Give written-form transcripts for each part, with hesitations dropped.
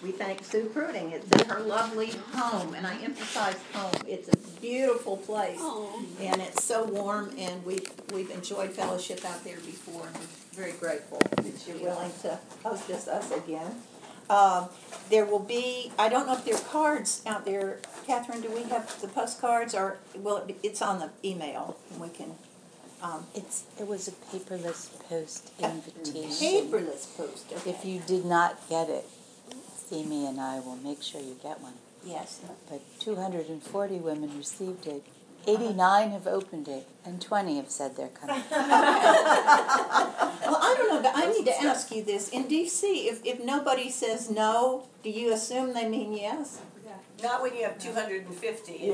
we thank Sue Pruding. It's in her lovely home, and I emphasize home. It's a beautiful place, and it's so warm, and we've enjoyed fellowship out there before, and we're very grateful that you're willing to hostess us again. There will be, I don't know if there are cards out there. Catherine, do we have the postcards, or it's on the email, and we can... It was a paperless post invitation. Paperless post, okay. If you did not get it, see me and I will make sure you get one. Yes. But 240 women received it. 89 have opened it, and 20 have said they're coming. Well, I don't know, but I need to ask you this. In D.C., if nobody says no, do you assume they mean yes? Not when you have 250. Yeah.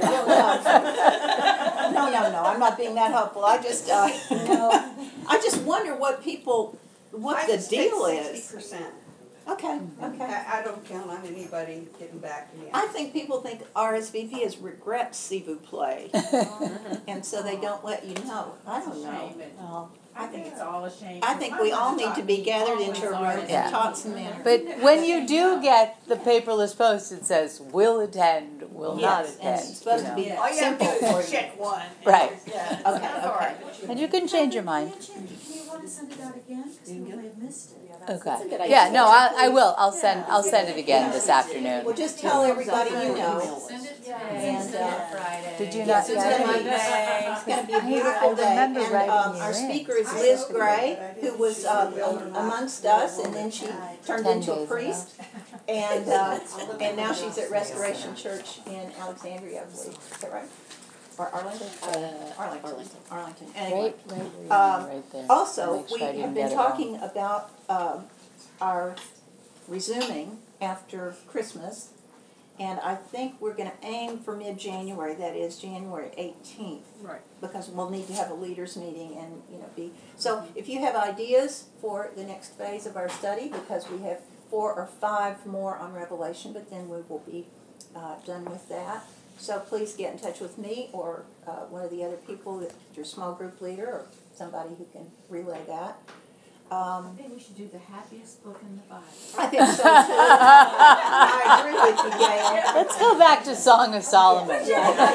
No, I'm not being that helpful. I just wonder what the deal is. 60%. Okay. I don't count on anybody getting back to me. I think people think RSVP is regret s'il vous plaît, and so they don't let you know. I don't know. I think it's all a shame. I think we all need to be gathered into a room and taught some manners. But when you do get the paperless post, it says, will attend, will not attend. And it's supposed to be simple for you. Check one. Right. Okay. And you can change your mind. Do you want to send it out again? Because we may have missed it. Okay. Yeah, no, I will. I'll send it again this afternoon. Well, just tell everybody you know. Send it today. And Send it Friday. Did you Yes, not it's get gonna it? be it's going to be a beautiful day. remember And writing you our in. speaker is Liz Gray, who was amongst us, and then she turned 10 into a days priest. And now she's at Restoration Church in Alexandria, I believe. Is that right? Or Arlington? Arlington. Anyway. Right there. Also, Make we sure I have didn't been get it wrong. talking about our resuming after Christmas, and I think we're going to aim for mid-January, that is January 18th. Right. Because we'll need to have a leaders meeting and, So if you have ideas for the next phase of our study, because we have 4 or 5 more on Revelation, but then we will be done with that. So please get in touch with me or one of the other people, your small group leader or somebody who can relay that. I think we should do the happiest book in the Bible. I think so too. I agree with you, Gail. Let's go back to Song of Solomon.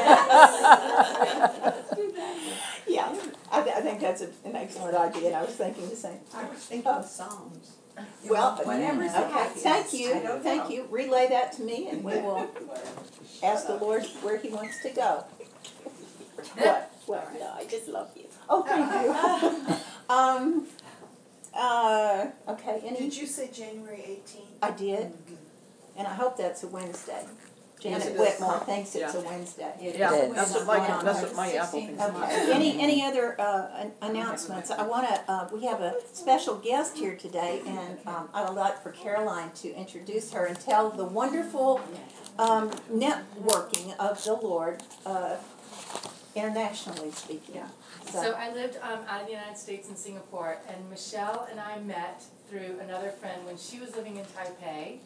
Yeah, I think that's an excellent idea, and I was thinking the same. I was thinking of Psalms. Well, Whatever's the okay, happiest. thank I you, don't thank know. you. Relay that to me, and we will ask the Lord where He wants to go. What? Well, no, I just love you. Oh, thank you. Okay, Did you say January 18th? I did, and I hope that's a Wednesday. Yes, Janet it is. Whitmore thinks it's a Wednesday. Yeah, It is. That's what my Apple thinks. Okay. Any other announcements? I want to. We have a special guest here today, and I'd like for Caroline to introduce her and tell the wonderful networking of the Lord, internationally speaking. So I lived out of the United States in Singapore, and Michelle and I met through another friend when she was living in Taipei.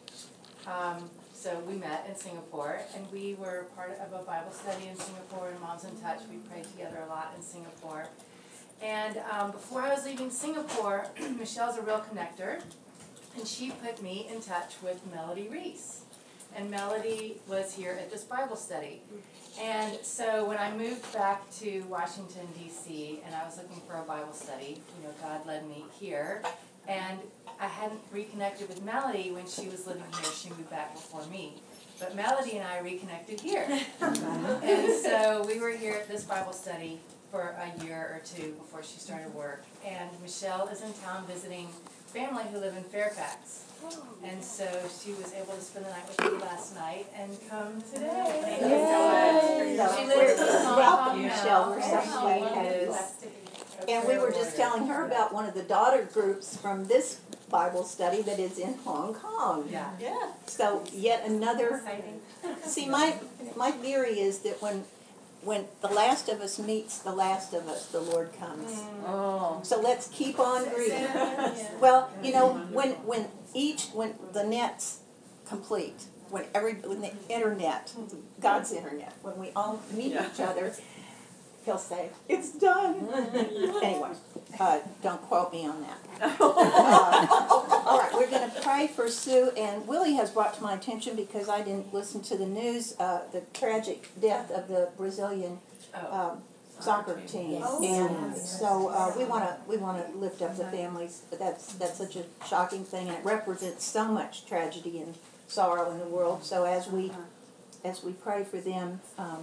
So we met in Singapore, and we were part of a Bible study in Singapore, and Moms in Touch. We prayed together a lot in Singapore. And before I was leaving Singapore, Michelle's a real connector, and she put me in touch with Melody Reese. And Melody was here at this Bible study. And so when I moved back to Washington, D.C., and I was looking for a Bible study, God led me here. And I hadn't reconnected with Melody when she was living here. She moved back before me. But Melody and I reconnected here. And so we were here at this Bible study for a year or two before she started work. And Michelle is in town visiting family who live in Fairfax. And so she was able to spend the night with me last night and come today. Thank you so much. She lives in Welcome, Michelle. We're so glad to have you. And we were just telling her about one of the daughter groups from this Bible study that is in Hong Kong. Yeah. So yet another. See, my theory is that when the last of us meets the last of us, the Lord comes. Oh. So let's keep on greeting. Well, when the net's complete, when the internet, God's internet, when we all meet each other, He'll say, "It's done." Anyway, don't quote me on that. All right, we're going to pray for Sue, and Willie has brought to my attention, because I didn't listen to the news, the tragic death of the Brazilian soccer team, and so we want to lift up the families. That's such a shocking thing, and it represents so much tragedy and sorrow in the world. So as we pray for them,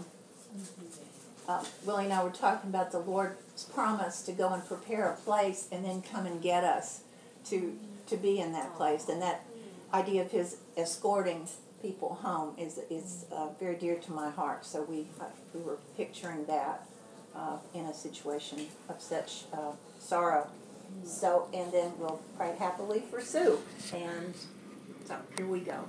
Willie and I were talking about the Lord's promise to go and prepare a place and then come and get us to be in that place, and that idea of His escorting people home is very dear to my heart. So we were picturing that in a situation of such sorrow. So, and then we'll pray happily for Sue. And so here we go.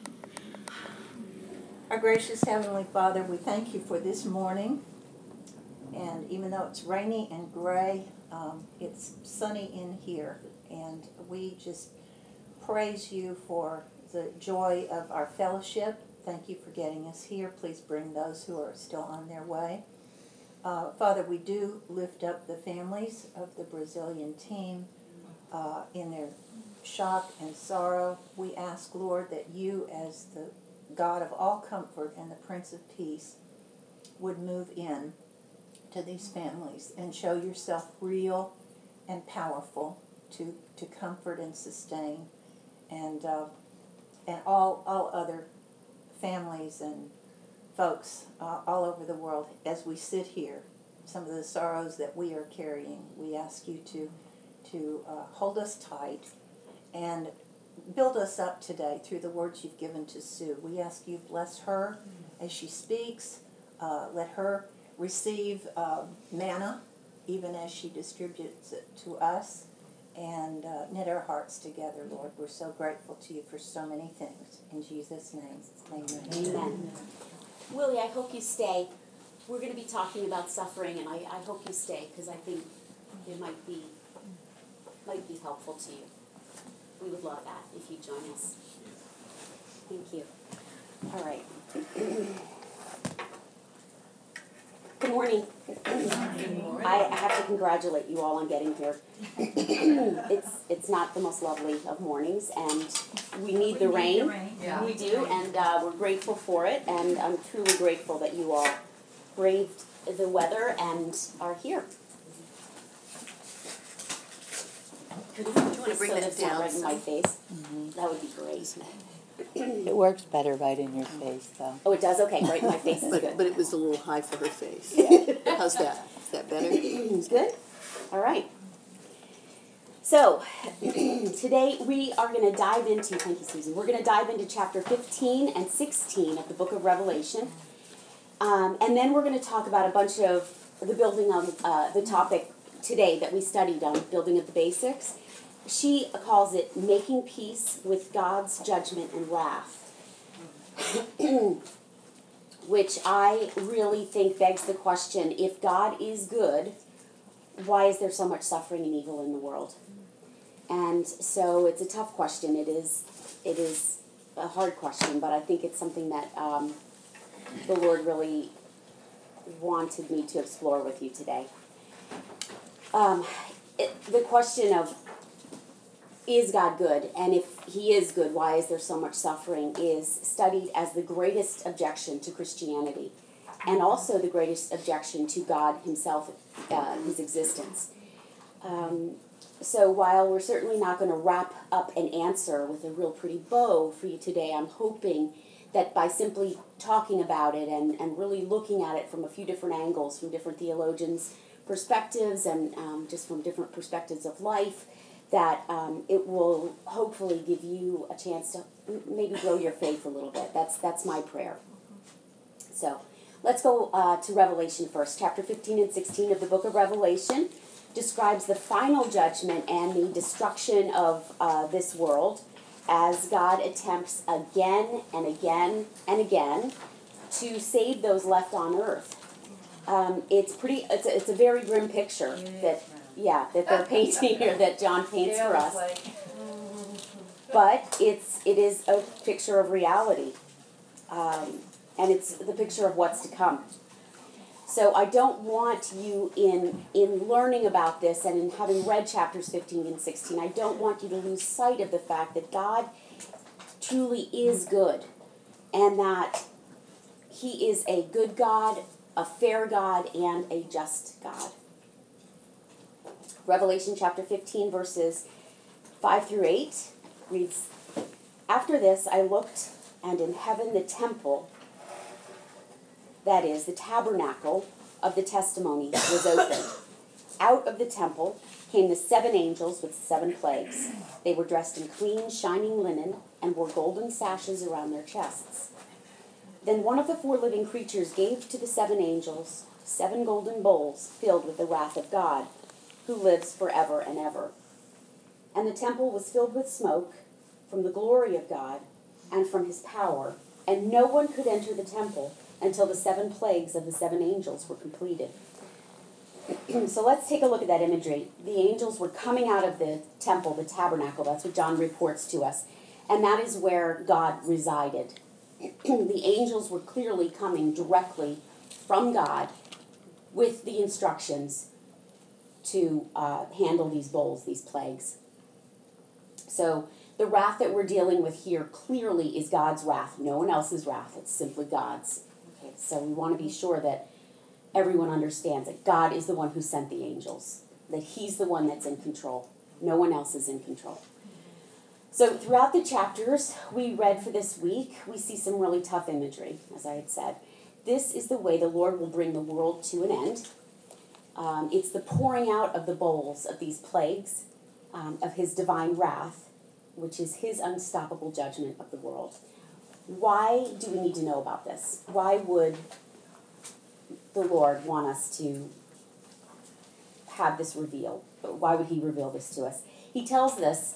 Our gracious Heavenly Father, we thank You for this morning. And even though it's rainy and gray, it's sunny in here. And we just praise You for the joy of our fellowship. Thank You for getting us here. Please bring those who are still on their way. Father, we do lift up the families of the Brazilian team in their shock and sorrow. We ask, Lord, that You, as the God of all comfort and the Prince of Peace, would move in to these families and show Yourself real and powerful to comfort and sustain, and all other families and folks all over the world. As we sit here, some of the sorrows that we are carrying, we ask You to hold us tight and build us up today through the words You've given to Sue. We ask You bless her as she speaks. Let her receive manna even as she distributes it to us, and knit our hearts together, Lord. We're so grateful to You for so many things. In Jesus' name, amen. Amen. Willie, I hope you stay. We're going to be talking about suffering, and I hope you stay, because I think it might be helpful to you. We would love that if you join us. Thank you. All right. Good morning. I have to congratulate you all on getting here. It's not the most lovely of mornings, and we need the rain. Yeah. We do, and we're grateful for it, and I'm truly grateful that you all braved the weather and are here. Do you want to bring that down right in my face? That would be great. It works better right in your face, though. Oh, it does? Okay, right in my face is good. But it was a little high for her face. How's that? Is that better? Good? All right. So, today we are going to dive into, thank you, Susan, we're going to dive into chapter 15 and 16 of the book of Revelation. And then we're going to talk about a bunch of the building of the topic today that we studied on building of the basics. She calls it making peace with God's judgment and wrath, which I really think begs the question, if God is good, why is there so much suffering and evil in the world? And so it's a tough question. It is a hard question, but I think it's something that the Lord really wanted me to explore with you today. The question of, is God good? And if He is good, why is there so much suffering? Is studied as the greatest objection to Christianity, and also the greatest objection to God Himself, His existence. So while we're certainly not going to wrap up an answer with a real pretty bow for you today, I'm hoping that by simply talking about it and really looking at it from a few different angles, from different theologians' perspectives, and just from different perspectives of life, that it will hopefully give you a chance to maybe grow your faith a little bit. That's my prayer. So let's go to Revelation first. Chapter 15 and 16 of the book of Revelation describes the final judgment and the destruction of this world as God attempts again and again and again to save those left on earth. It's a very grim picture that they're painting here, that John paints for us. But it is a picture of reality, and it's the picture of what's to come. So I don't want you in learning about this and in having read chapters 15 and 16, I don't want you to lose sight of the fact that God truly is good and that he is a good God, a fair God, and a just God. Revelation chapter 15 verses 5 through 8 reads, "After this I looked, and in heaven the temple, that is, the tabernacle of the testimony, was opened. Out of the temple came the 7 angels with 7 plagues. They were dressed in clean, shining linen and wore golden sashes around their chests. Then one of the 4 living creatures gave to the 7 angels 7 golden bowls filled with the wrath of God, who lives forever and ever. And the temple was filled with smoke from the glory of God and from his power, and no one could enter the temple until the 7 plagues of the 7 angels were completed." So let's take a look at that imagery. The angels were coming out of the temple, the tabernacle. That's what John reports to us. And that is where God resided. The angels were clearly coming directly from God with the instructions to handle these bowls, these plagues. So the wrath that we're dealing with here clearly is God's wrath. No one else's wrath. It's simply God's. Okay, so we want to be sure that everyone understands that God is the one who sent the angels, that he's the one that's in control. No one else is in control. So throughout the chapters we read for this week, we see some really tough imagery, as I had said. This is the way the Lord will bring the world to an end. It's the pouring out of the bowls of these plagues, of his divine wrath, which is his unstoppable judgment of the world. Why do we need to know about this? Why would the Lord want us to have this revealed? Why would he reveal this to us? He tells us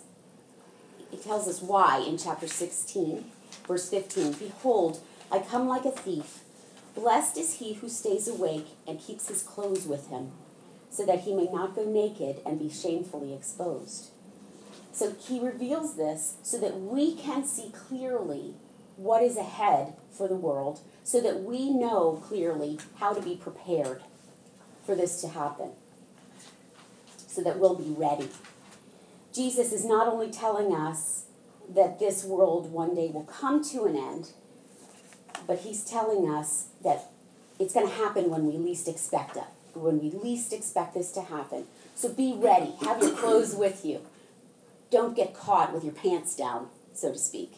why in chapter 16, verse 15. "Behold, I come like a thief. Blessed is he who stays awake and keeps his clothes with him, so that he may not go naked and be shamefully exposed." So he reveals this so that we can see clearly what is ahead for the world, so that we know clearly how to be prepared for this to happen, so that we'll be ready. Jesus is not only telling us that this world one day will come to an end, but he's telling us that it's going to happen when we least expect it, when we least expect this to happen. So be ready. Have your clothes with you. Don't get caught with your pants down, so to speak.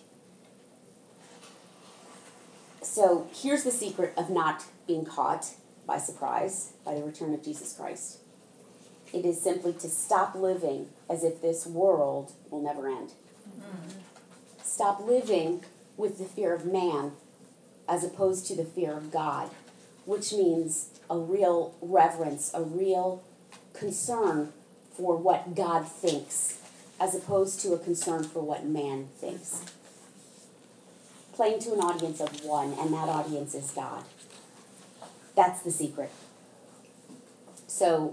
So here's the secret of not being caught by surprise by the return of Jesus Christ. It is simply to stop living as if this world will never end. Mm-hmm. Stop living with the fear of man as opposed to the fear of God, which means a real reverence, a real concern for what God thinks, as opposed to a concern for what man thinks. Playing to an audience of one, and that audience is God. That's the secret. So,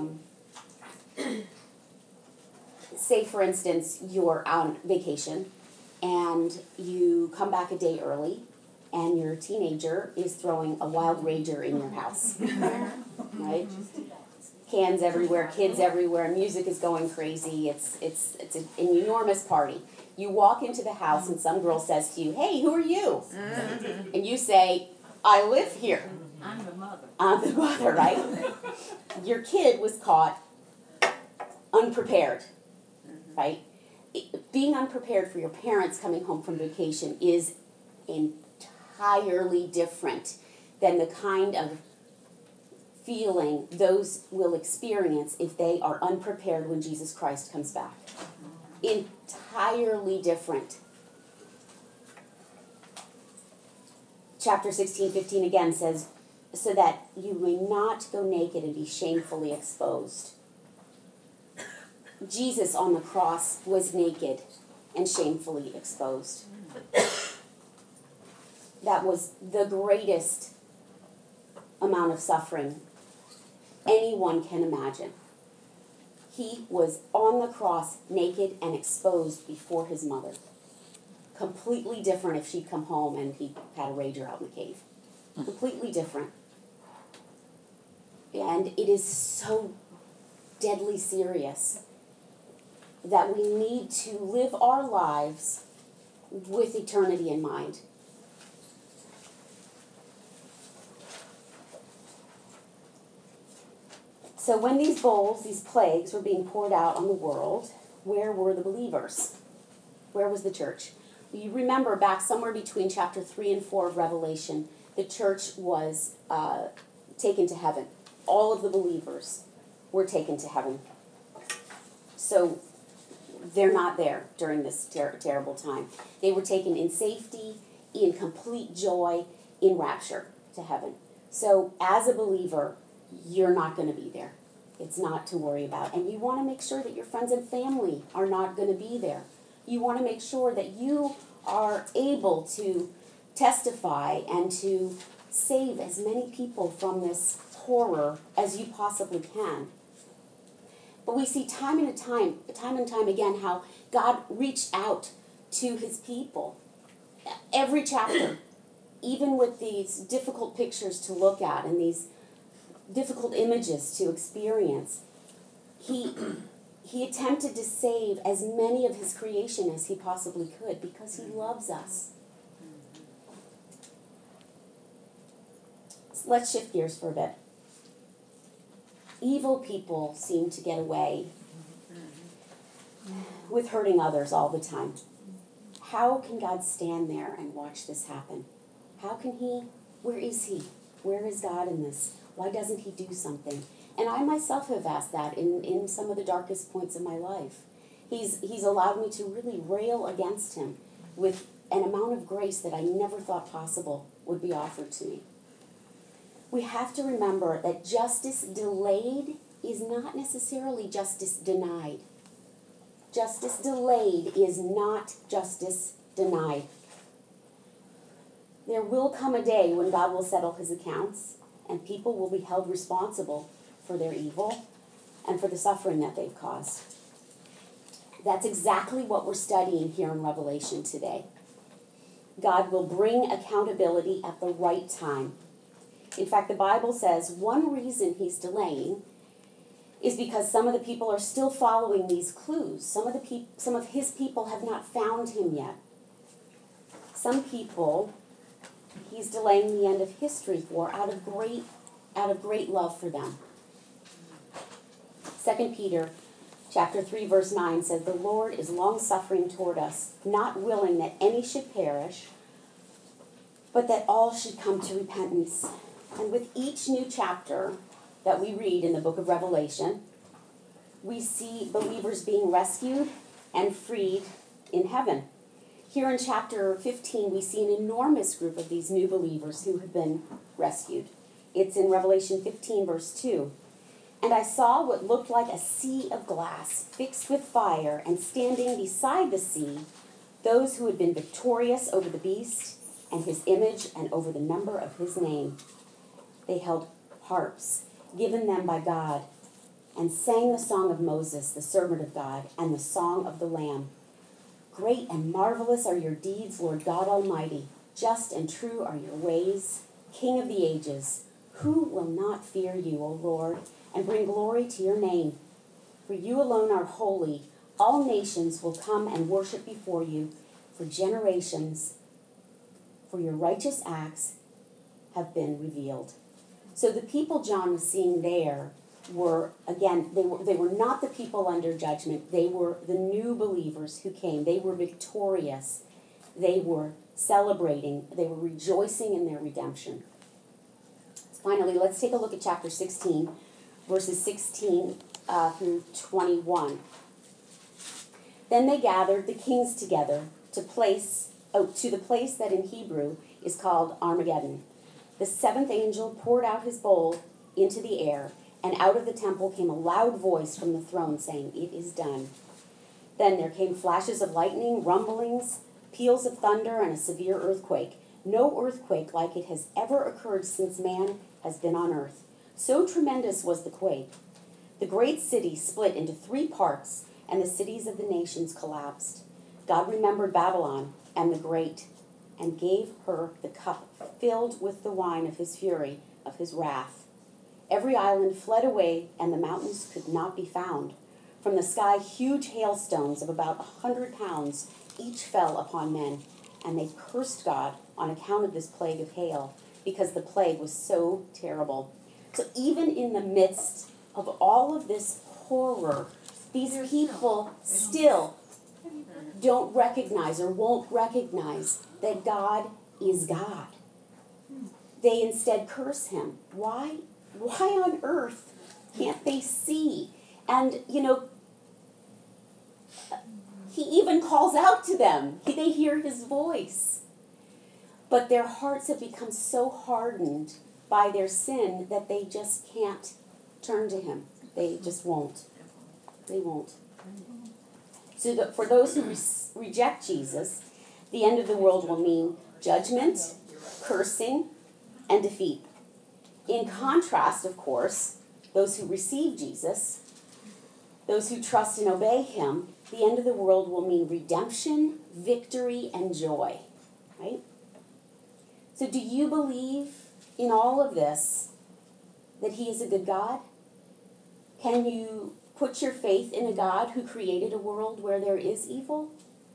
say for instance, you're on vacation, and you come back a day early, and your teenager is throwing a wild rager in your house, right? Cans everywhere, kids everywhere, music is going crazy. It's an enormous party. You walk into the house and some girl says to you, "Hey, who are you?" And you say, "I live here." I'm the mother. I'm the mother, right? Your kid was caught unprepared, right? Being unprepared for your parents coming home from vacation is entirely different than the kind of feeling those will experience if they are unprepared when Jesus Christ comes back. Entirely different. Chapter 16:15 again says, "So that you may not go naked and be shamefully exposed." Jesus on the cross was naked and shamefully exposed. That was the greatest amount of suffering anyone can imagine. He was on the cross naked and exposed before his mother. Completely different if she'd come home and he had a rager out in the cave. Completely different. And it is so deadly serious that we need to live our lives with eternity in mind. So when these bowls, these plagues, were being poured out on the world, where were the believers? Where was the church? You remember back somewhere between chapter 3 and 4 of Revelation, the church was taken to heaven. All of the believers were taken to heaven. So they're not there during this terrible time. They were taken in safety, in complete joy, in rapture to heaven. So as a believer, you're not going to be there. It's not to worry about. And you want to make sure that your friends and family are not going to be there. You want to make sure that you are able to testify and to save as many people from this horror as you possibly can. But we see time and time again how God reached out to his people. Every chapter, even with these difficult pictures to look at and these difficult images to experience, he attempted to save as many of his creation as he possibly could because he loves us. So let's shift gears for a bit. Evil people seem to get away with hurting others all the time. How can God stand there and watch this happen? How can he? Where is he? Where is God in this? Why doesn't he do something? And I myself have asked that in some of the darkest points of my life. He's allowed me to really rail against him with an amount of grace that I never thought possible would be offered to me. We have to remember that justice delayed is not necessarily justice denied. Justice delayed is not justice denied. There will come a day when God will settle his accounts and people will be held responsible for their evil and for the suffering that they've caused. That's exactly what we're studying here in Revelation today. God will bring accountability at the right time. In fact, the Bible says one reason he's delaying is because some of the people are still following these clues. Some of his people have not found him yet. Some people he's delaying the end of history for out of great love for them. 2 Peter chapter 3 verse 9 says, "The Lord is long-suffering toward us, not willing that any should perish, but that all should come to repentance." And with each new chapter that we read in the book of Revelation, we see believers being rescued and freed in heaven. Here in chapter 15, we see an enormous group of these new believers who have been rescued. It's in Revelation 15, verse 2. "And I saw what looked like a sea of glass fixed with fire, and standing beside the sea, those who had been victorious over the beast and his image and over the number of his name. They held harps given them by God and sang the song of Moses, the servant of God, and the song of the Lamb. Great and marvelous are your deeds, Lord God Almighty. Just and true are your ways, King of the ages. Who will not fear you, O Lord, and bring glory to your name? For you alone are holy. All nations will come and worship before you for generations, for your righteous acts have been revealed." So the people John was seeing there were, again, they were not the people under judgment. They were the new believers who came. They were victorious. They were celebrating. They were rejoicing in their redemption. Finally, let's take a look at chapter 16, verses 16 through 21. "Then they gathered the kings together to the place that in Hebrew is called Armageddon. The seventh angel poured out his bowl into the air, and out of the temple came a loud voice from the throne saying, 'It is done.' Then there came flashes of lightning, rumblings, peals of thunder, and a severe earthquake. No earthquake like it has ever occurred since man has been on earth. So tremendous was the quake. The great city split into 3 parts, and the cities of the nations collapsed. God remembered Babylon and the great, and gave her the cup filled with the wine of his fury, of his wrath. Every island fled away, and the mountains could not be found. From the sky, huge hailstones of about 100 pounds each fell upon men, and they cursed God on account of this plague of hail, because the plague was so terrible. So even in the midst of all of this horror, these people still don't recognize or won't recognize that God is God. They instead curse him. Why? Why on earth can't they see? And, he even calls out to them. They hear his voice. But their hearts have become so hardened by their sin that they just can't turn to him. They just won't. They won't. So for those who reject Jesus, the end of the world will mean judgment, cursing, and defeat. In contrast, of course, those who receive Jesus, those who trust and obey him, the end of the world will mean redemption, victory, and joy. Right? So do you believe in all of this that he is a good God? Can you put your faith in a God who created a world where there is evil?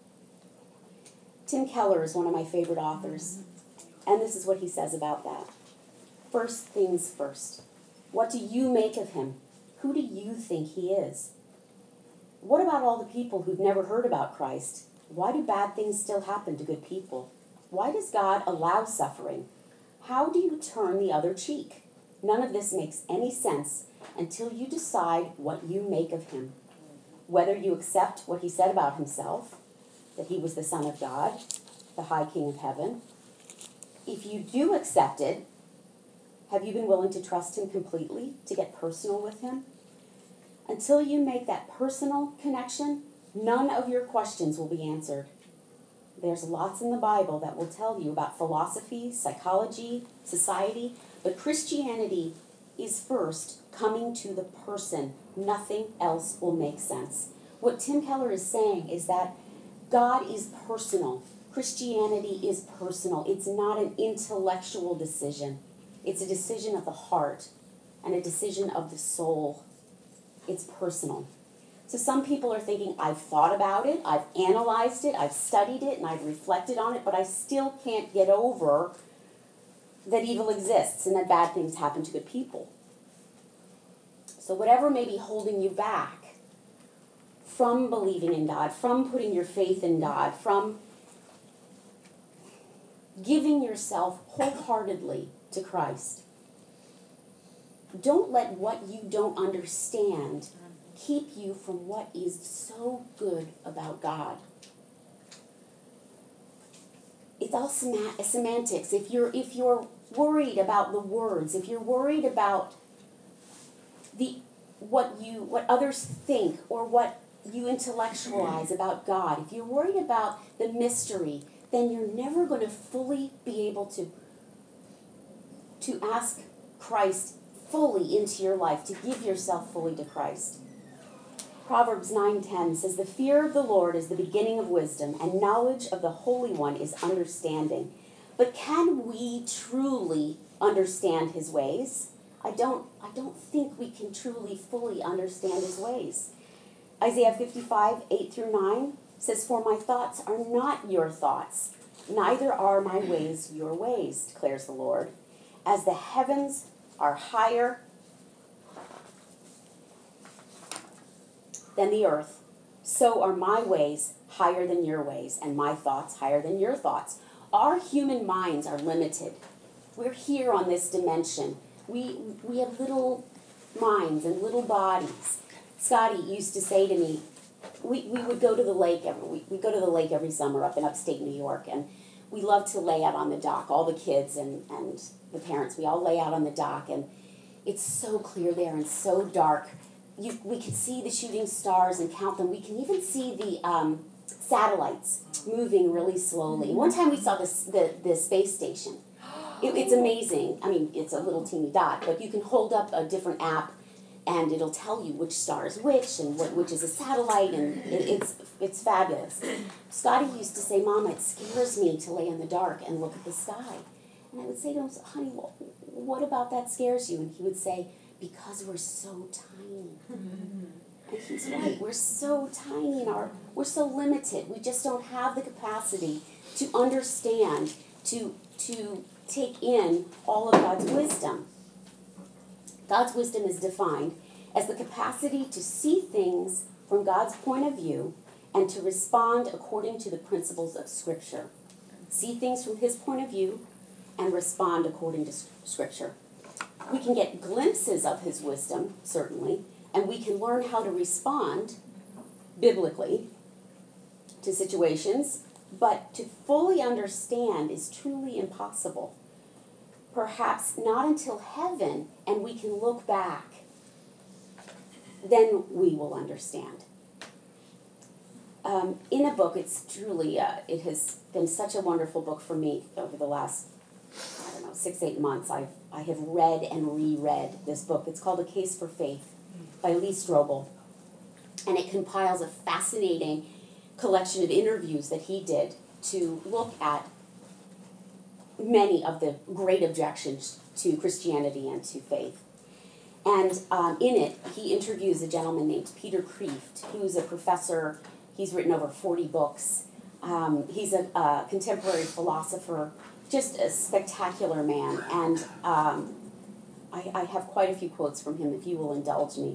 Tim Keller is one of my favorite authors, and this is what he says about that. First things first. What do you make of him? Who do you think he is? What about all the people who've never heard about Christ? Why do bad things still happen to good people? Why does God allow suffering? How do you turn the other cheek? None of this makes any sense until you decide what you make of him. Whether you accept what he said about himself, that he was the Son of God, the High King of Heaven. If you do accept it, have you been willing to trust him completely, to get personal with him? Until you make that personal connection, none of your questions will be answered. There's lots in the Bible that will tell you about philosophy, psychology, society, but Christianity is first coming to the person. Nothing else will make sense. What Tim Keller is saying is that God is personal. Christianity is personal. It's not an intellectual decision. It's a decision of the heart and a decision of the soul. It's personal. So some people are thinking, I've thought about it, I've analyzed it, I've studied it, and I've reflected on it, but I still can't get over that evil exists and that bad things happen to good people. So whatever may be holding you back from believing in God, from putting your faith in God, from giving yourself wholeheartedly to Christ, don't let what you don't understand keep you from what is so good about God. It's all semantics. If you're worried about the words, if you're worried about what others think or what you intellectualize about God, if you're worried about the mystery, then you're never going to fully be able to ask Christ fully into your life, to give yourself fully to Christ. Proverbs 9:10 says, "The fear of the Lord is the beginning of wisdom, and knowledge of the Holy One is understanding." But can we truly understand his ways? I don't think we can truly fully understand his ways. Isaiah 55:8-9 says, "For my thoughts are not your thoughts, neither are my ways your ways, declares the Lord. As the heavens are higher than the earth, so are my ways higher than your ways, and my thoughts higher than your thoughts." Our human minds are limited. We're here on this dimension. We have little minds and little bodies. Scotty used to say to me, we would go to the lake we go to the lake every summer up in upstate New York, and we love to lay out on the dock. All the kids and the parents, we all lay out on the dock, and it's so clear there and so dark. We can see the shooting stars and count them. We can even see the satellites moving really slowly. One time we saw the space station. It's amazing. I mean, it's a little teeny dot, but you can hold up a different app and it'll tell you which star is which and which is a satellite, and it's fabulous. Scotty used to say, "Mama, it scares me to lay in the dark and look at the sky." And I would say to him, honey, what about that scares you? And he would say, because we're so tiny. And he's right, we're so tiny, we're so limited. We just don't have the capacity to understand, to take in all of God's wisdom. God's wisdom is defined as the capacity to see things from God's point of view and to respond according to the principles of Scripture. See things from His point of view and respond according to Scripture. We can get glimpses of His wisdom, certainly, and we can learn how to respond biblically to situations, but to fully understand is truly impossible. Perhaps not until heaven and we can look back, then we will understand. In a book, it's truly, it has been such a wonderful book for me over the last, 6-8 months. I have read and reread this book. It's called A Case for Faith by Lee Strobel. And it compiles a fascinating collection of interviews that he did to look at many of the great objections to Christianity and to faith. And in it, he interviews a gentleman named Peter Kreeft, who's a professor. He's written over 40 books. He's a contemporary philosopher, just a spectacular man. And I have quite a few quotes from him, if you will indulge me.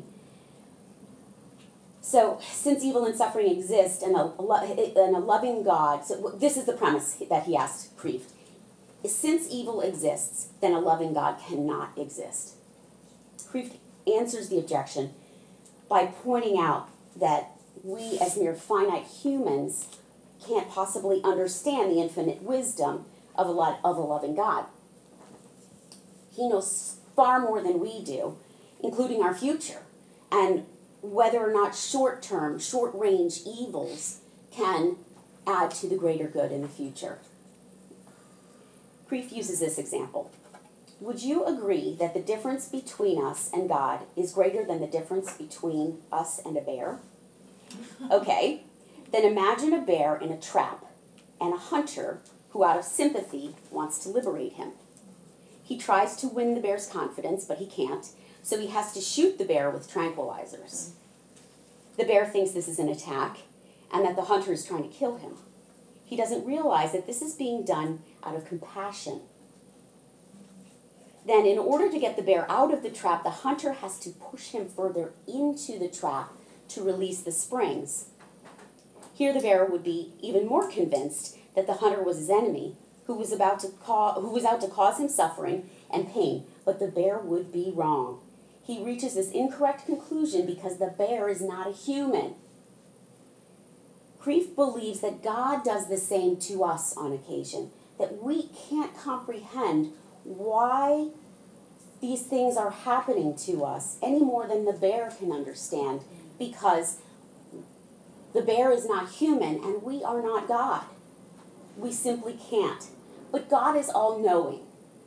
So, since evil and suffering exist and a loving God, so this is the premise that he asked Kreeft. Since evil exists, then a loving God cannot exist. Kreeft answers the objection by pointing out that we as mere finite humans can't possibly understand the infinite wisdom of a loving God. He knows far more than we do, including our future, and whether or not short-term, short-range evils can add to the greater good in the future. Kreeft uses this example. Would you agree that the difference between us and God is greater than the difference between us and a bear? Okay, then imagine a bear in a trap and a hunter who, out of sympathy, wants to liberate him. He tries to win the bear's confidence, but he can't, so he has to shoot the bear with tranquilizers. The bear thinks this is an attack and that the hunter is trying to kill him. He doesn't realize that this is being done out of compassion. Then, in order to get the bear out of the trap, the hunter has to push him further into the trap to release the springs. Here the bear would be even more convinced that the hunter was his enemy, who was out to cause him suffering and pain, but the bear would be wrong. He reaches this incorrect conclusion because the bear is not a human. Kreeft believes that God does the same to us on occasion, that we can't comprehend why these things are happening to us any more than the bear can understand, because the bear is not human and we are not God. We simply can't. But God is all-knowing.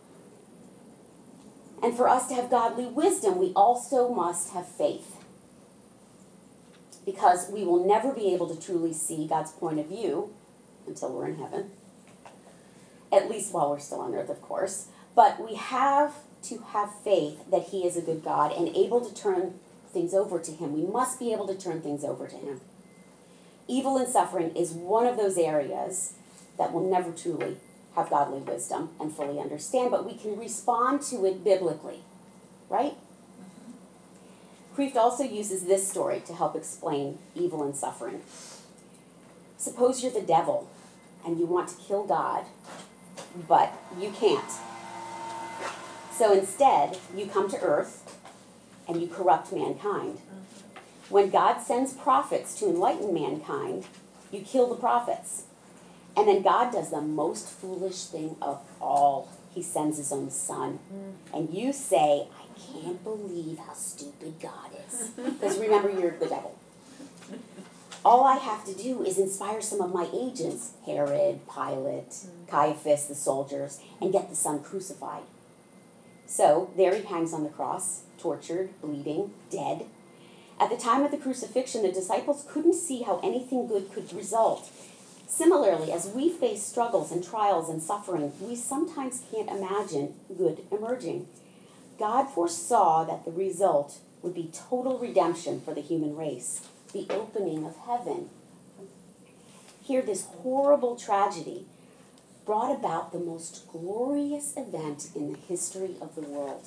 And for us to have godly wisdom, we also must have faith. Because we will never be able to truly see God's point of view until we're in heaven. At least while we're still on earth, of course. But we have to have faith that He is a good God and able to turn things over to Him. We must be able to turn things over to Him. Evil and suffering is one of those areas that will never truly have godly wisdom and fully understand, but we can respond to it biblically, right? Kreeft also uses this story to help explain evil and suffering. Suppose you're the devil and you want to kill God, but you can't. So instead, you come to earth and you corrupt mankind. When God sends prophets to enlighten mankind, you kill the prophets. And then God does the most foolish thing of all. He sends His own Son. And you say, I can't believe how stupid God is. Because remember, you're the devil. All I have to do is inspire some of my agents, Herod, Pilate, Caiaphas, the soldiers, and get the Son crucified. So there He hangs on the cross, tortured, bleeding, dead. At the time of the crucifixion, the disciples couldn't see how anything good could result. Similarly, as we face struggles and trials and suffering, we sometimes can't imagine good emerging. God foresaw that the result would be total redemption for the human race, the opening of heaven. Here, this horrible tragedy brought about the most glorious event in the history of the world.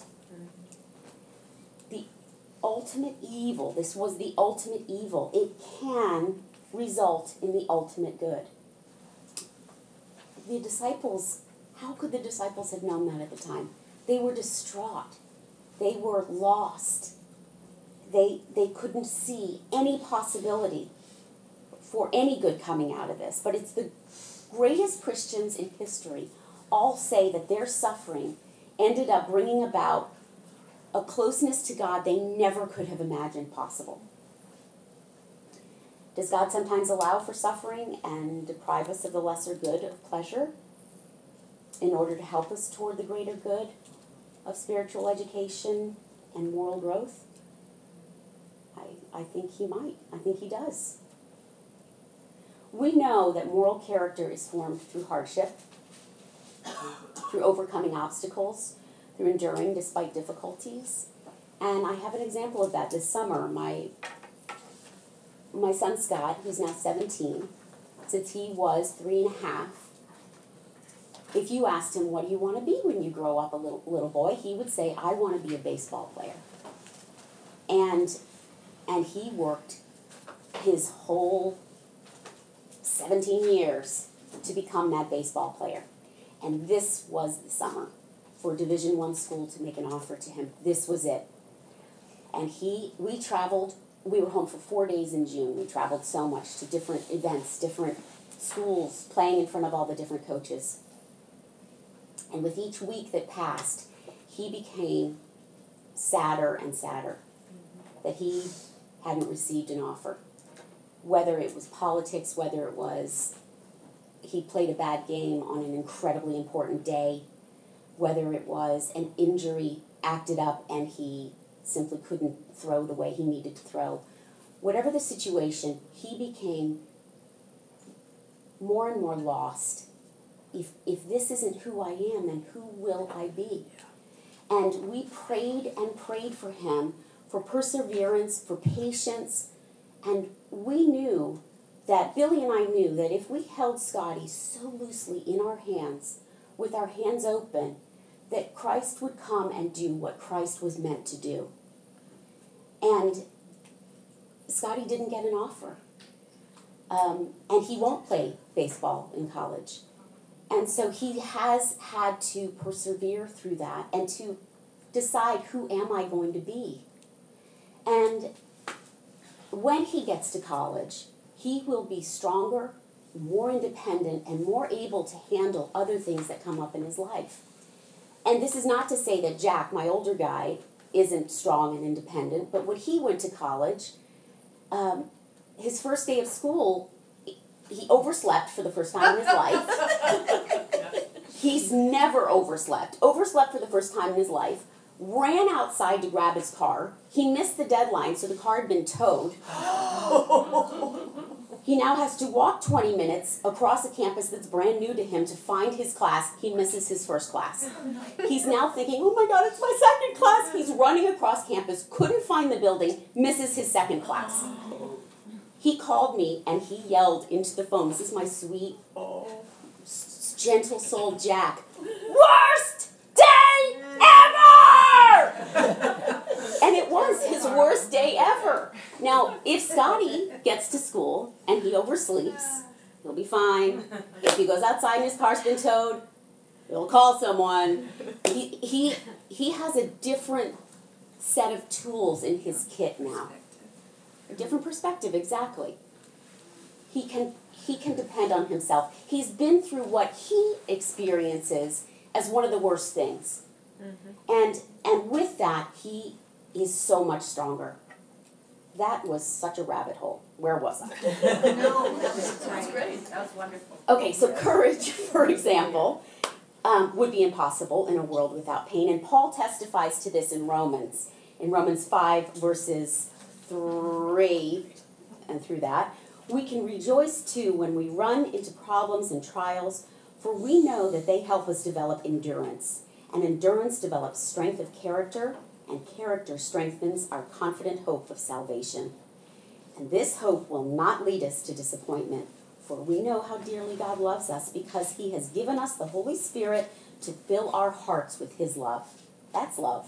The ultimate evil, this was the ultimate evil. It can result in the ultimate good. The disciples, how could the disciples have known that at the time? They were distraught. They were lost. They couldn't see any possibility for any good coming out of this. But it's the greatest Christians in history all say that their suffering ended up bringing about a closeness to God they never could have imagined possible. Does God sometimes allow for suffering and deprive us of the lesser good of pleasure in order to help us toward the greater good of spiritual education and moral growth? I think he might. I think he does. We know that moral character is formed through hardship, through overcoming obstacles, through enduring despite difficulties. And I have an example of that this summer. My son Scott, who's now 17, since he was 3.5, if you asked him, what do you want to be when you grow up a little boy, he would say, I want to be a baseball player. And he worked his whole 17 years to become that baseball player. And this was the summer for a Division I school to make an offer to him. This was it. And we traveled. We were home for 4 days in June. We traveled so much to different events, different schools, playing in front of all the different coaches. And with each week that passed, he became sadder and sadder that he hadn't received an offer. Whether it was politics, whether it was he played a bad game on an incredibly important day, whether it was an injury acted up and he simply couldn't throw the way he needed to throw. Whatever the situation, he became more and more lost. If this isn't who I am, then who will I be? And we prayed and prayed for him for perseverance, for patience, and we knew that, Billy and I knew that if we held Scotty so loosely in our hands, with our hands open, that Christ would come and do what Christ was meant to do. And Scotty didn't get an offer. And he won't play baseball in college. And so he has had to persevere through that and to decide, who am I going to be? And when he gets to college, he will be stronger, more independent, and more able to handle other things that come up in his life. And this is not to say that Jack, my older guy, isn't strong and independent, but when he went to college, his first day of school, he overslept for the first time in his life. He's never overslept for the first time in his life, ran outside to grab his car. He missed the deadline, so the car had been towed. He now has to walk 20 minutes across a campus that's brand new to him to find his class. He misses his first class. He's now thinking, oh my God, it's my second class. He's running across campus, couldn't find the building, misses his second class. He called me and he yelled into the phone. This is my sweet, gentle soul Jack. Worst day ever! And it was his worst day ever. Now, if Scotty gets to school and he oversleeps, he'll be fine. If he goes outside and his car's been towed, he'll call someone. He has a different set of tools in his kit now. A different perspective, exactly. He can depend on himself. He's been through what he experiences as one of the worst things. Mm-hmm. And with that, he is so much stronger. That was such a rabbit hole. Where was I? No, that was great. That was wonderful. Okay, so courage, for example, would be impossible in a world without pain. And Paul testifies to this in Romans 5, verses 3 and through that, We can rejoice too when we run into problems and trials, for we know that they help us develop endurance. And endurance develops strength of character, and character strengthens our confident hope of salvation. And this hope will not lead us to disappointment, for we know how dearly God loves us because he has given us the Holy Spirit to fill our hearts with his love. That's love.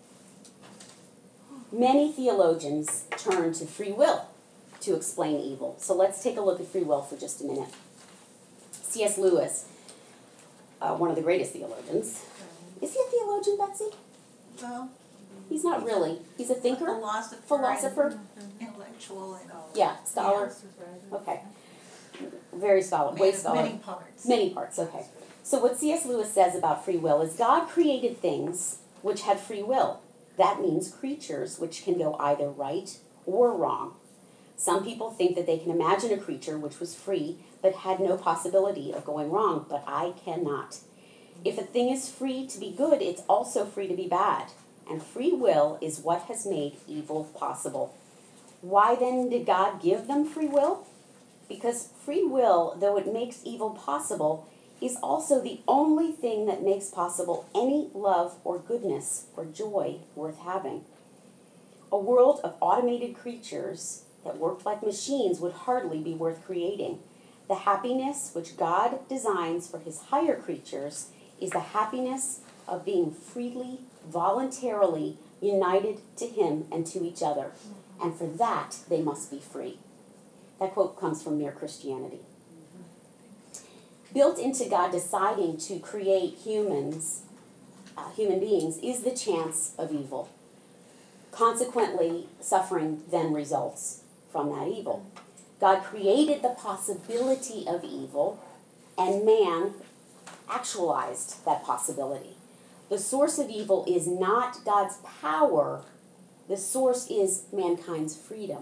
Many theologians turn to free will to explain evil. So let's take a look at free will for just a minute. C.S. Lewis, one of the greatest theologians. Is he a theologian, Betsy? Well, He's not really. He's a thinker, philosopher, intellectual, and yeah, scholar. Okay, very scholar, way scholar. many parts. Many parts. Okay. So what C.S. Lewis says about free will is God created things which had free will. That means creatures which can go either right or wrong. Some people think that they can imagine a creature which was free but had no possibility of going wrong, but I cannot. If a thing is free to be good, it's also free to be bad. And free will is what has made evil possible. Why then did God give them free will? Because free will, though it makes evil possible, is also the only thing that makes possible any love or goodness or joy worth having. A world of automated creatures that worked like machines would hardly be worth creating. The happiness which God designs for his higher creatures is the happiness of being freely, voluntarily united to him and to each other. And for that, they must be free. That quote comes from Mere Christianity. Built into God deciding to create human beings, is the chance of evil. Consequently, suffering then results from that evil. God created the possibility of evil, and man actualized that possibility. The source of evil is not God's power. The source is mankind's freedom.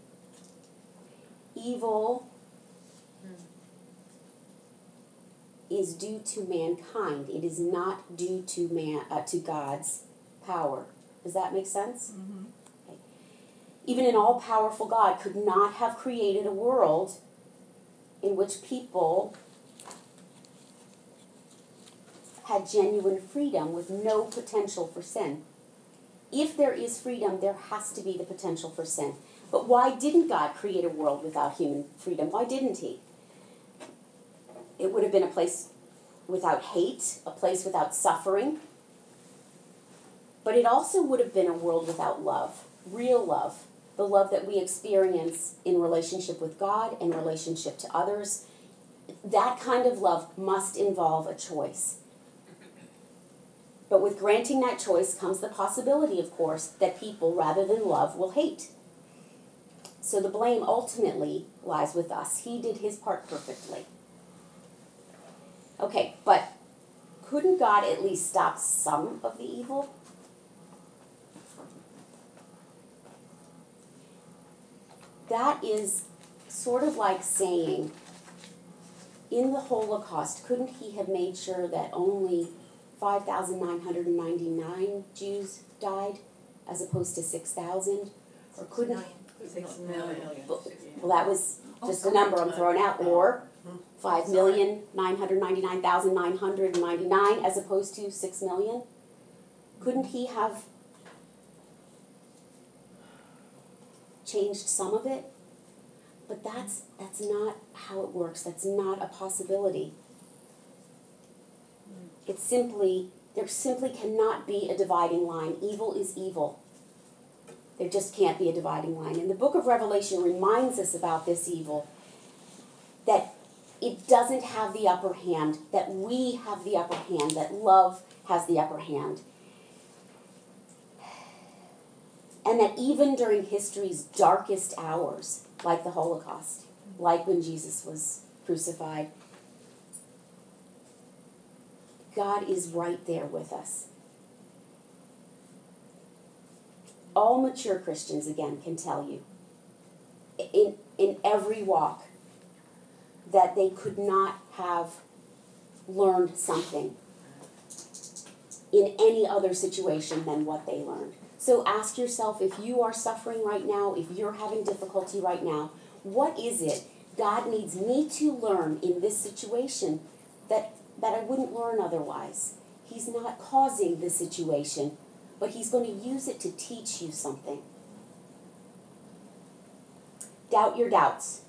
Evil is due to mankind. It is not due to God's power. Does that make sense? Mm-hmm. Okay. Even an all-powerful God could not have created a world in which people had genuine freedom with no potential for sin. If there is freedom, there has to be the potential for sin. But why didn't God create a world without human freedom? Why didn't he? It would have been a place without hate, a place without suffering. But it also would have been a world without love, real love, the love that we experience in relationship with God and relationship to others. That kind of love must involve a choice. But with granting that choice comes the possibility, of course, that people, rather than love, will hate. So the blame ultimately lies with us. He did his part perfectly. Okay, but couldn't God at least stop some of the evil? That is sort of like saying, in the Holocaust, couldn't he have made sure that only 5,999 Jews died as opposed to 6,000? Or couldn't... 6 million. Well, that was just a number I'm throwing out. Or 5,999,999 as opposed to 6 million? Couldn't he have changed some of it? But that's not how it works. That's not a possibility. It's simply, there simply cannot be a dividing line. Evil is evil. There just can't be a dividing line. And the book of Revelation reminds us about this evil, that it doesn't have the upper hand, that we have the upper hand, that love has the upper hand. And that even during history's darkest hours, like the Holocaust, like when Jesus was crucified, God is right there with us. All mature Christians, again, can tell you, in every walk, that they could not have learned something in any other situation than what they learned. So ask yourself, if you are suffering right now, if you're having difficulty right now, What is it God needs me to learn in this situation that I wouldn't learn otherwise? He's not causing the situation, but he's going to use it to teach you something. Doubt your doubts.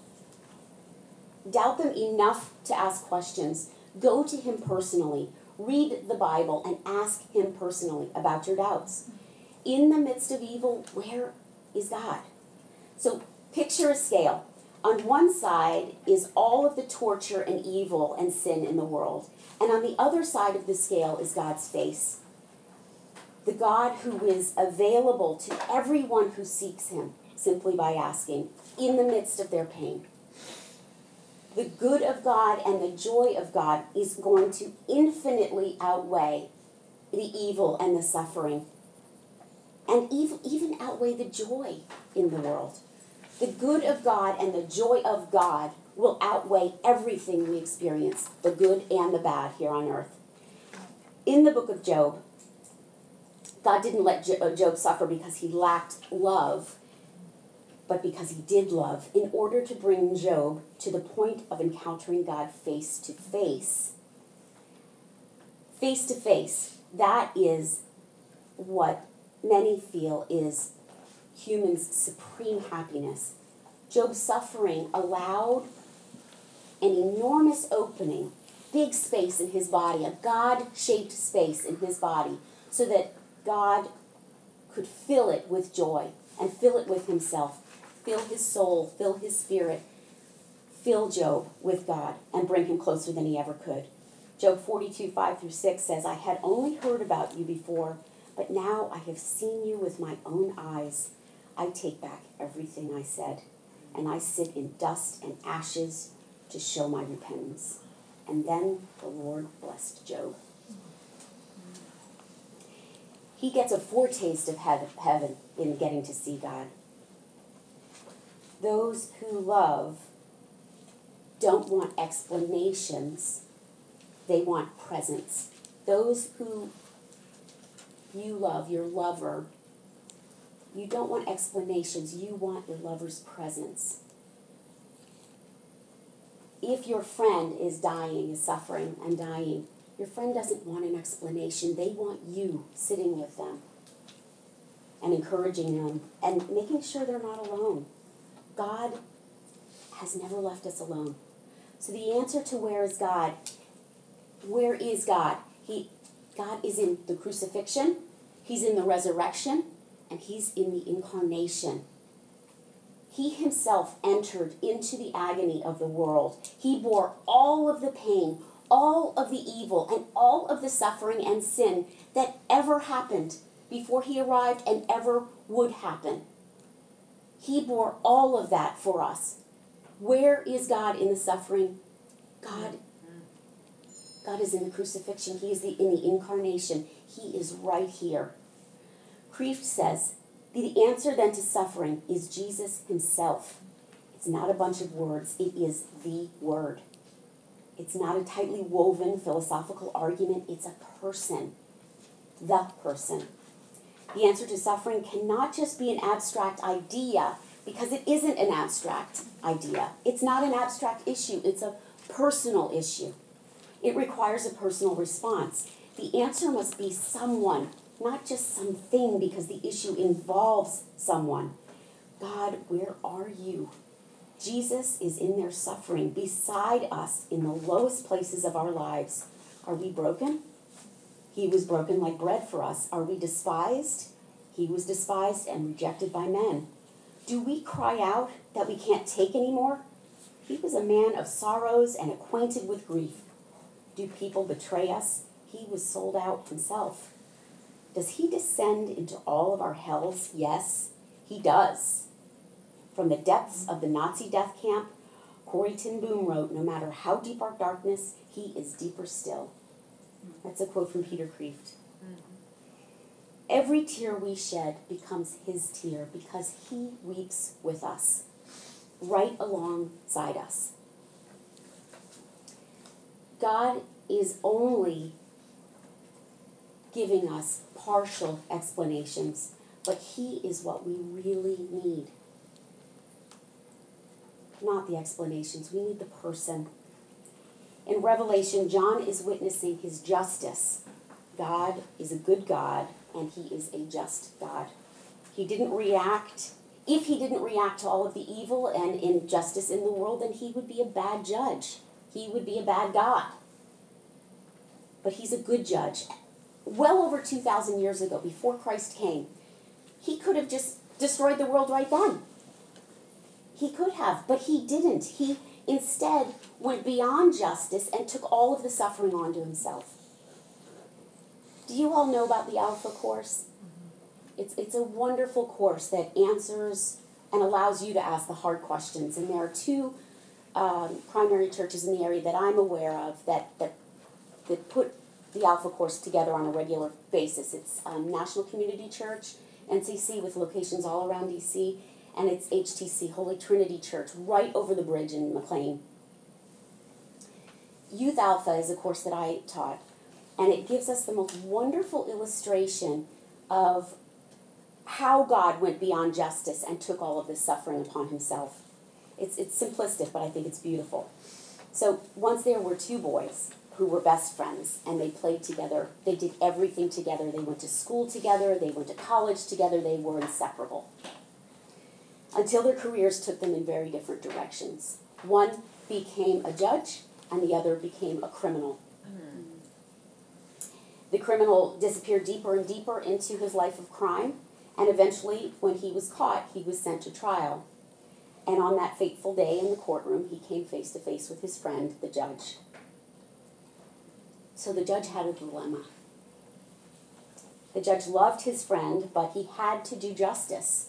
Doubt them enough to ask questions. Go to him personally. Read the Bible and ask him personally about your doubts. In the midst of evil, where is God? So picture a scale. On one side is all of the torture and evil and sin in the world. And on the other side of the scale is God's face. The God who is available to everyone who seeks him simply by asking, in the midst of their pain. The good of God and the joy of God is going to infinitely outweigh the evil and the suffering, and even outweigh the joy in the world. The good of God and the joy of God will outweigh everything we experience, the good and the bad here on earth. In the book of Job, God didn't let Job suffer because he lacked love, but because he did love, in order to bring Job to the point of encountering God face to face. Face to face, that is what many feel is humans' supreme happiness. Job's suffering allowed an enormous opening, big space in his body, a God-shaped space in his body, so that God could fill it with joy and fill it with himself, fill his soul, fill his spirit, fill Job with God and bring him closer than he ever could. Job 42:5-6 says, I had only heard about you before, but now I have seen you with my own eyes. I take back everything I said, and I sit in dust and ashes to show my repentance. And then the Lord blessed Job. He gets a foretaste of heaven in getting to see God. Those who love don't want explanations, they want presence. Those who you love, your lover, you don't want explanations, you want your lover's presence. If your friend is dying, is suffering and dying, your friend doesn't want an explanation. They want you sitting with them and encouraging them and making sure they're not alone. God has never left us alone. So the answer to where is God? Where is God? God is in the crucifixion, he's in the resurrection, and he's in the incarnation. He himself entered into the agony of the world. He bore all of the pain, all of the evil, and all of the suffering and sin that ever happened before he arrived and ever would happen. He bore all of that for us. Where is God in the suffering? God is in the crucifixion. He is in the incarnation. He is right here. Kreeft says, the answer then to suffering is Jesus himself. It's not a bunch of words. It is the Word. It's not a tightly woven philosophical argument. It's a person. The person. The answer to suffering cannot just be an abstract idea, because it isn't an abstract idea. It's not an abstract issue. It's a personal issue. It requires a personal response. The answer must be someone, not just something, because the issue involves someone. God, where are you? Jesus is in there suffering beside us in the lowest places of our lives. Are we broken? He was broken like bread for us. Are we despised? He was despised and rejected by men. Do we cry out that we can't take anymore? He was a man of sorrows and acquainted with grief. Do people betray us? He was sold out himself. Does he descend into all of our hells? Yes, he does. From the depths of the Nazi death camp, Corrie ten Boom wrote, no matter how deep our darkness, he is deeper still. That's a quote from Peter Kreeft. Every tear we shed becomes his tear because he weeps with us, right alongside us. God is only giving us partial explanations, but he is what we really need. not the explanations. We need the person. In Revelation, John is witnessing his justice. God is a good God, and he is a just God. He didn't react. If he didn't react to all of the evil and injustice in the world, then he would be a bad judge. He would be a bad God. But he's a good judge. Well over 2,000 years ago, before Christ came, he could have just destroyed the world right then. He could have, but he didn't. He instead went beyond justice and took all of the suffering onto himself. Do you all know about the Alpha Course? It's a wonderful course that answers and allows you to ask the hard questions. And there are two primary churches in the area that I'm aware of that put the Alpha Course together on a regular basis. It's National Community Church, NCC, with locations all around D.C., and it's HTC, Holy Trinity Church, right over the bridge in McLean. Youth Alpha is a course that I taught, and it gives us the most wonderful illustration of how God went beyond justice and took all of this suffering upon himself. It's simplistic, but I think it's beautiful. So once there were two boys who were best friends, and they played together. They did everything together. They went to school together. They went to college together. They were inseparable. Until their careers took them in very different directions. One became a judge, and the other became a criminal. The criminal disappeared deeper and deeper into his life of crime, and eventually, when he was caught, he was sent to trial. And on that fateful day in the courtroom, he came face to face with his friend, the judge. So the judge had a dilemma. The judge loved his friend, but he had to do justice.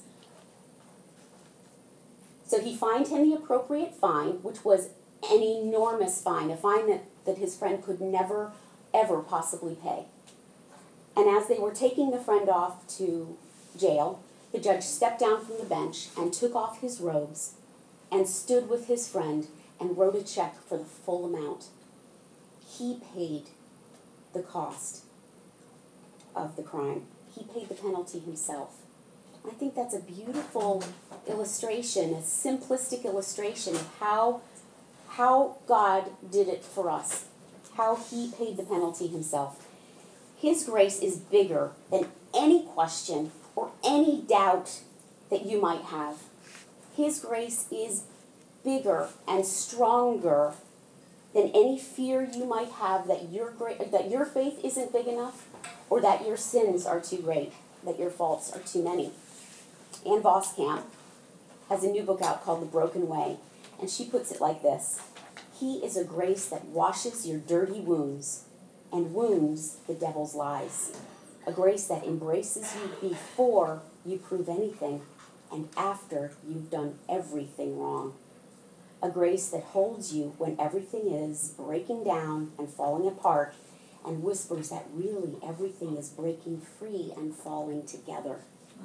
So he fined him the appropriate fine, which was an enormous fine, a fine that his friend could never, ever possibly pay. And as they were taking the friend off to jail, the judge stepped down from the bench and took off his robes and stood with his friend and wrote a check for the full amount. He paid the cost of the crime. He paid the penalty himself. I think that's a beautiful illustration, a simplistic illustration of how God did it for us, how he paid the penalty himself. His grace is bigger than any question or any doubt that you might have. His grace is bigger and stronger than any fear you might have that your faith isn't big enough, or that your sins are too great, that your faults are too many. Ann Voskamp has a new book out called The Broken Way, and she puts it like this: He is a grace that washes your dirty wounds and wounds the devil's lies. A grace that embraces you before you prove anything and after you've done everything wrong. A grace that holds you when everything is breaking down and falling apart, and whispers that really everything is breaking free and falling together.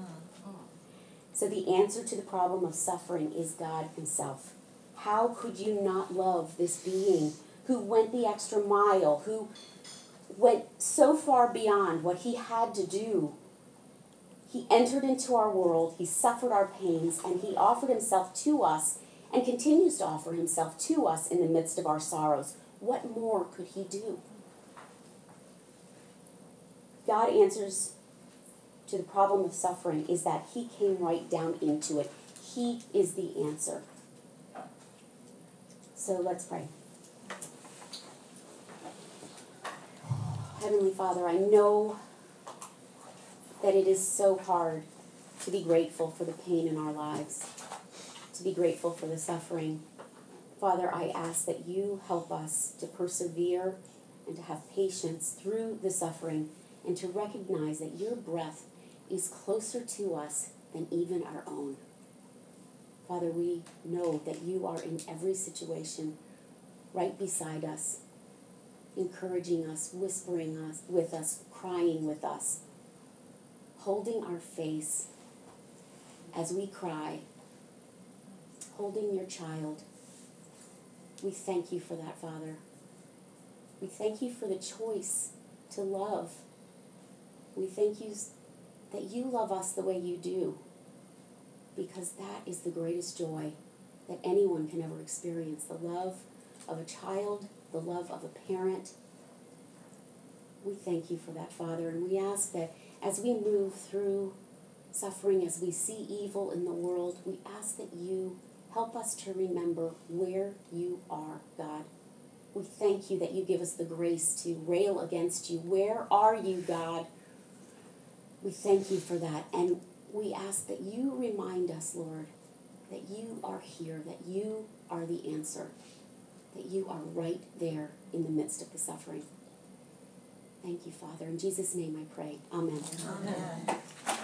So the answer to the problem of suffering is God himself. How could you not love this being who went the extra mile, who went so far beyond what he had to do? He entered into our world, he suffered our pains, and he offered himself to us and continues to offer himself to us in the midst of our sorrows. What more could he do? God answers to the problem of suffering is that he came right down into it. He is the answer. So let's pray. Heavenly Father, I know that it is so hard to be grateful for the pain in our lives, to be grateful for the suffering. Father, I ask that you help us to persevere and to have patience through the suffering, and to recognize that your breath is closer to us than even our own. Father, we know that you are in every situation, right beside us, encouraging us, whispering us with us, crying with us, holding our face as we cry, holding your child. We thank you for that, Father. We thank you for the choice to love. We thank you that you love us the way you do, because that is the greatest joy. that anyone can ever experience. The love of a child, the love of a parent. We thank you for that, Father, and we ask that as we move through suffering, as we see evil in the world, we ask that you help us to remember where you are, God. We thank you that you give us the grace to rail against you. Where are you, God? We thank you for that, and we ask that you remind us, Lord, that you are here, that you are the answer, that you are right there in the midst of the suffering. Thank you, Father. In Jesus' name I pray. Amen. Amen.